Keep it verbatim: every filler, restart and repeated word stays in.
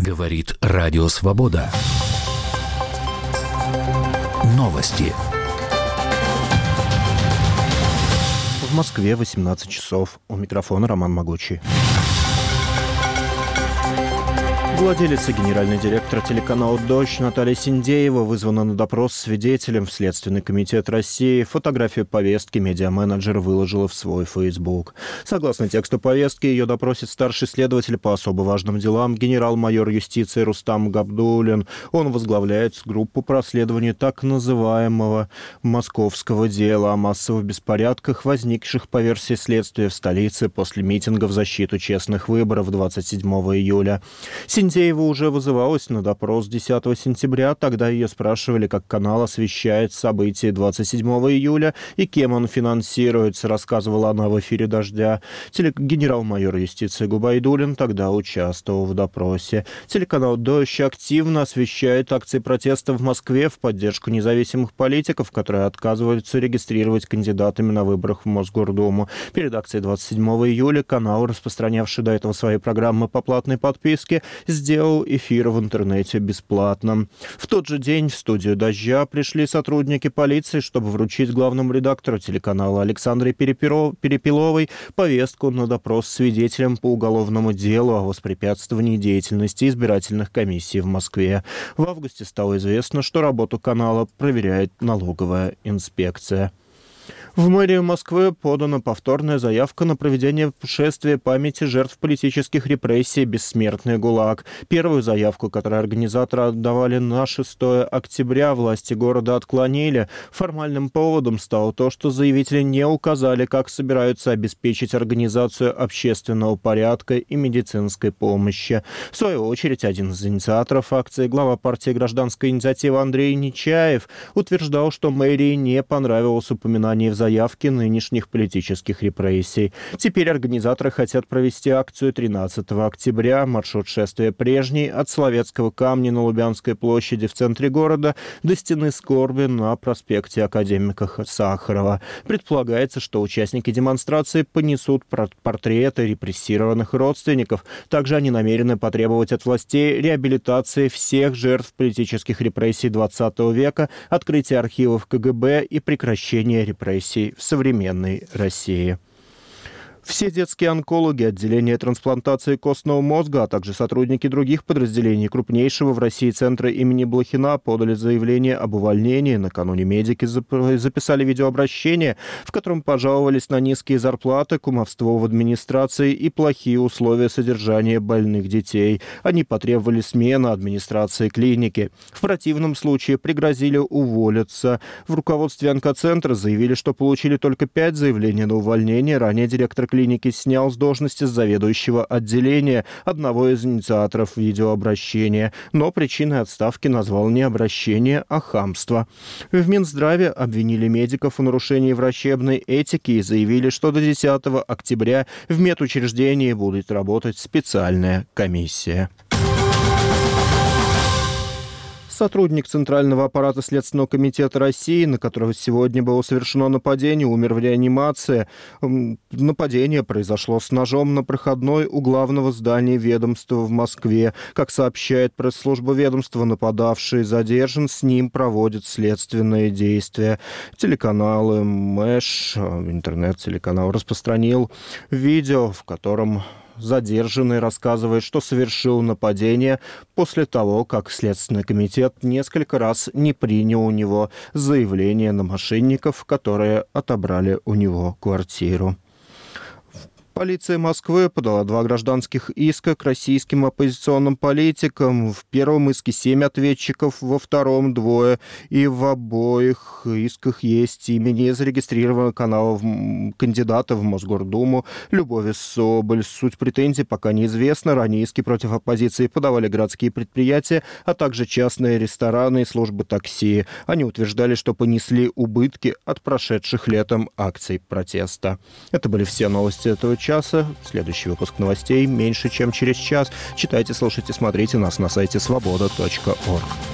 Говорит Радио Свобода. Новости. В Москве восемнадцать часов. У микрофона Роман Могучий. Владелица, генеральный директор телеканала «Дождь» Наталья Синдеева вызвана на допрос свидетелем в Следственный комитет России. Фотографию повестки медиаменеджер выложила в свой Facebook. Согласно тексту повестки, ее допросит старший следователь по особо важным делам генерал-майор юстиции Рустам Габдуллин. Он возглавляет группу по расследованию так называемого московского дела о массовых беспорядках, возникших по версии следствия в столице после митинга в защиту честных выборов двадцать седьмого июля. Синдеева уже вызывалась на допрос десятого сентября. Тогда ее спрашивали, как канал освещает события двадцать седьмого июля и кем он финансируется, рассказывала она в эфире «Дождя». Теле... Генерал-майор юстиции Губайдуллин тогда участвовал в допросе. Телеканал «Дождь» активно освещает акции протеста в Москве в поддержку независимых политиков, которые отказываются регистрировать кандидатами на выборах в Мосгордуму. Перед акцией двадцать седьмого июля канал, распространявший до этого свои программы по платной подписке, сделал эфир в интернете бесплатно. В тот же день в студию «Дождя» пришли сотрудники полиции, чтобы вручить главному редактору телеканала Александре Перепеловой повестку на допрос свидетелям по уголовному делу о воспрепятствовании деятельности избирательных комиссий в Москве. В августе стало известно, что работу канала проверяет налоговая инспекция. В мэрию Москвы подана повторная заявка на проведение шествия памяти жертв политических репрессий «Бессмертный ГУЛАГ». Первую заявку, которую организаторы отдавали на шестого октября, власти города отклонили. Формальным поводом стало то, что заявители не указали, как собираются обеспечить организацию общественного порядка и медицинской помощи. В свою очередь, один из инициаторов акции, глава партии «Гражданская инициатива» Андрей Нечаев, утверждал, что мэрии не понравилось упоминание в заявки нынешних политических репрессий. Теперь организаторы хотят провести акцию тринадцатого октября. Маршрут шествия прежний от Соловецкого камня на Лубянской площади в центре города до Стены скорби на проспекте Академика Сахарова. Предполагается, что участники демонстрации понесут портреты репрессированных родственников. Также они намерены потребовать от властей реабилитации всех жертв политических репрессий двадцатого века, открытия архивов ка гэ бэ и прекращения репрессий в современной России. Все детские онкологи отделения трансплантации костного мозга, а также сотрудники других подразделений крупнейшего в России центра имени Блохина подали заявление об увольнении. Накануне медики записали видеообращение, в котором пожаловались на низкие зарплаты, кумовство в администрации и плохие условия содержания больных детей. Они потребовали смены администрации клиники. В противном случае пригрозили уволиться. В руководстве онкоцентра заявили, что получили только пять заявлений на увольнение. Ранее директор клиники снял с должности заведующего отделения, одного из инициаторов видеообращения, но причиной отставки назвал не обращение, а хамство. В Минздраве обвинили медиков в нарушении врачебной этики и заявили, что до десятого октября в медучреждении будет работать специальная комиссия. Сотрудник Центрального аппарата Следственного комитета России, на которого сегодня было совершено нападение, умер в реанимации. Нападение произошло с ножом на проходной у главного здания ведомства в Москве. Как сообщает пресс-служба ведомства, нападавший задержан, с ним проводят следственные действия. Телеканалы Мэш, интернет-телеканал, распространил видео, в котором задержанный рассказывает, что совершил нападение после того, как Следственный комитет несколько раз не принял у него заявление на мошенников, которые отобрали у него квартиру. Полиция Москвы подала два гражданских иска к российским оппозиционным политикам. В первом иске семь ответчиков, во втором двое. И в обоих исках есть имя незарегистрированного канала кандидата в Мосгордуму Любови Соболь. Суть претензий пока неизвестна. Ранее иски против оппозиции подавали городские предприятия, а также частные рестораны и службы такси. Они утверждали, что понесли убытки от прошедших летом акций протеста. Это были все новости этого часа. Следующий выпуск новостей меньше, чем через час. Читайте, слушайте, смотрите нас на сайте свобода точка орг.